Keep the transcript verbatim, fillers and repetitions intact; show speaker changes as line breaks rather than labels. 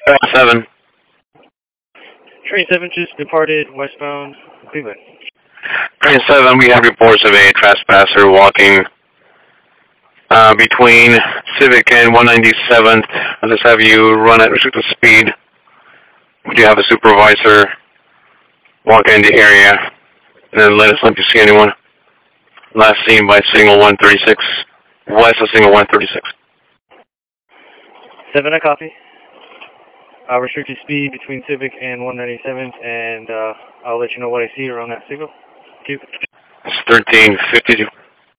seven.
Train seven just departed westbound Cleveland.
Train seven, we have reports of a trespasser walking uh, between Civic and one ninety-seventh. I'll just have you run at restricted speed. We do have a supervisor walk in the area, and then let us know if you see anyone. Last seen by signal one thirty-six, west of signal one thirty-six.
seven, I copy. Uh, restricted speed between Civic and one ninety-seventh, and uh, I'll let you know what I see around that signal. Thank you.
It's thirteen fifty-two.